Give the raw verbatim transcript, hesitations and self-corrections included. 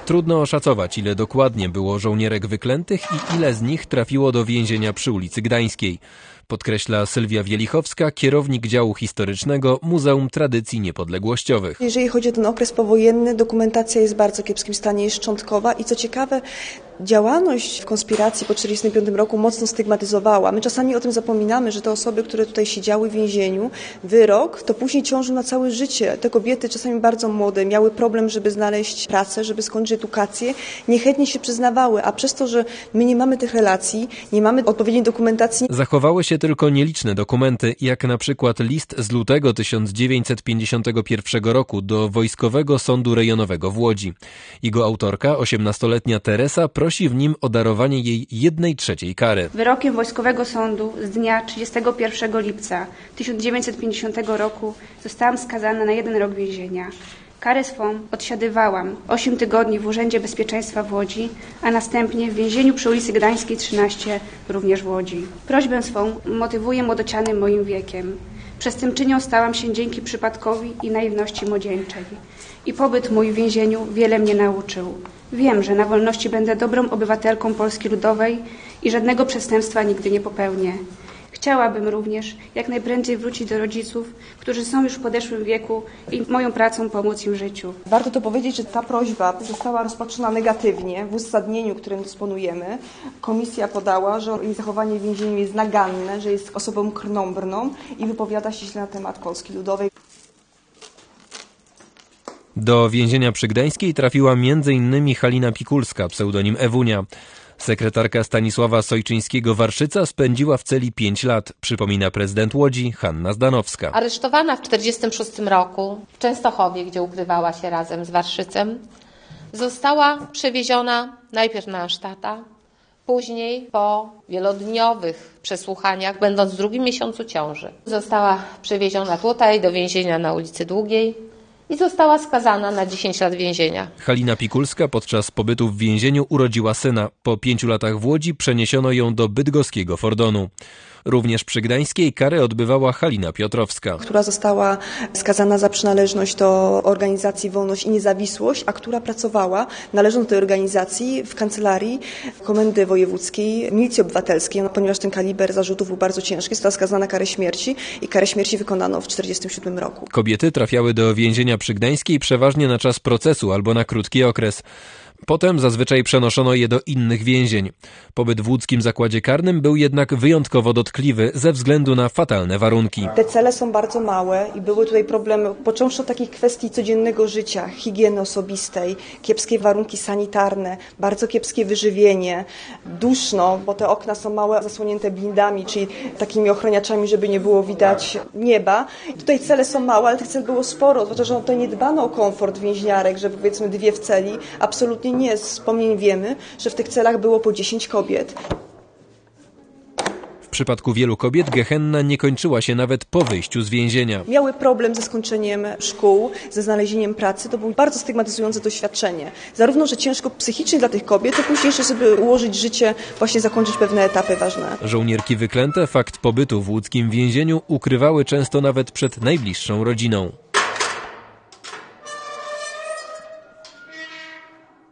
Trudno oszacować, ile dokładnie było żołnierek wyklętych i ile z nich trafiło do więzienia przy ulicy Gdańskiej. Podkreśla Sylwia Wielichowska, kierownik działu historycznego Muzeum Tradycji Niepodległościowych. Jeżeli chodzi o ten okres powojenny, dokumentacja jest w bardzo kiepskim stanie, jest szczątkowa i co ciekawe, działalność w konspiracji po tysiąc dziewięćset czterdziestym piątym roku mocno stygmatyzowała. My czasami o tym zapominamy, że te osoby, które tutaj siedziały w więzieniu, wyrok, to później ciążył na całe życie. Te kobiety, czasami bardzo młode, miały problem, żeby znaleźć pracę, żeby skończyć edukację, niechętnie się przyznawały, a przez to, że my nie mamy tych relacji, nie mamy odpowiedniej dokumentacji. Zachowały się tylko nieliczne dokumenty, jak na przykład list z lutego tysiąc dziewięćset pięćdziesiątego pierwszego roku do Wojskowego Sądu Rejonowego w Łodzi. Jego autorka, osiemnastoletnia Teresa, prosi w nim o darowanie jej jednej trzeciej kary. Wyrokiem Wojskowego Sądu z dnia trzydziestego pierwszego lipca tysiąc dziewięćset pięćdziesiątego roku zostałam skazana na jeden rok więzienia. Karę swą odsiadywałam osiem tygodni w Urzędzie Bezpieczeństwa w Łodzi, a następnie w więzieniu przy ulicy Gdańskiej trzynaście, również w Łodzi. Prośbę swą motywuję młodocianym moim wiekiem. Przestępczynią stałam się dzięki przypadkowi i naiwności młodzieńczej. I pobyt mój w więzieniu wiele mnie nauczył. Wiem, że na wolności będę dobrą obywatelką Polski Ludowej i żadnego przestępstwa nigdy nie popełnię. Chciałabym również jak najprędzej wrócić do rodziców, którzy są już w podeszłym wieku i moją pracą pomóc im w życiu. Warto to powiedzieć, że ta prośba została rozpatrzona negatywnie w uzasadnieniu, którym dysponujemy. Komisja podała, że jej zachowanie w więzieniu jest naganne, że jest osobą krnąbrną i wypowiada się źle na temat Polski Ludowej. Do więzienia przy Gdańskiej trafiła między innymi Halina Pikulska, pseudonim Ewunia. Sekretarka Stanisława Sojczyńskiego-Warszyca spędziła w celi pięć lat, przypomina prezydent Łodzi Hanna Zdanowska. Aresztowana w tysiąc dziewięćset czterdziestym szóstym roku w Częstochowie, gdzie ukrywała się razem z Warszycem, została przewieziona najpierw na Ansztata, później po wielodniowych przesłuchaniach, będąc w drugim miesiącu ciąży, została przewieziona tutaj do więzienia na ulicy Długiej i została skazana na dziesięć lat więzienia. Halina Pikulska podczas pobytu w więzieniu urodziła syna. Po pięciu latach w Łodzi przeniesiono ją do bydgoskiego Fordonu. Również przy Gdańskiej karę odbywała Halina Piotrowska, która została skazana za przynależność do organizacji Wolność i Niezawisłość, a która pracowała, należąc do tej organizacji, w kancelarii Komendy Wojewódzkiej Milicji Obywatelskiej. Ponieważ ten kaliber zarzutów był bardzo ciężki, została skazana na karę śmierci i karę śmierci wykonano w tysiąc dziewięćset czterdziestym siódmym roku. Kobiety trafiały do więzienia przy Gdańskiej przeważnie na czas procesu albo na krótki okres. Potem zazwyczaj przenoszono je do innych więzień. Pobyt w łódzkim zakładzie karnym był jednak wyjątkowo dotkliwy ze względu na fatalne warunki. Te cele są bardzo małe i były tutaj problemy, począwszy od takich kwestii codziennego życia, higieny osobistej, kiepskie warunki sanitarne, bardzo kiepskie wyżywienie, duszno, bo te okna są małe, zasłonięte blindami, czyli takimi ochraniaczami, żeby nie było widać nieba. Tutaj cele są małe, ale tych cel było sporo, zwłaszcza, że tutaj nie dbano o komfort więźniarek, żeby powiedzmy dwie w celi, absolutnie nie. Z wspomnień wiemy, że w tych celach było po dziesięć kobiet. W przypadku wielu kobiet gehenna nie kończyła się nawet po wyjściu z więzienia. Miały problem ze skończeniem szkół, ze znalezieniem pracy. To było bardzo stygmatyzujące doświadczenie. Zarówno, że ciężko psychicznie dla tych kobiet, jak później jeszcze, żeby ułożyć życie, właśnie zakończyć pewne etapy ważne. Żołnierki wyklęte fakt pobytu w łódzkim więzieniu ukrywały często nawet przed najbliższą rodziną.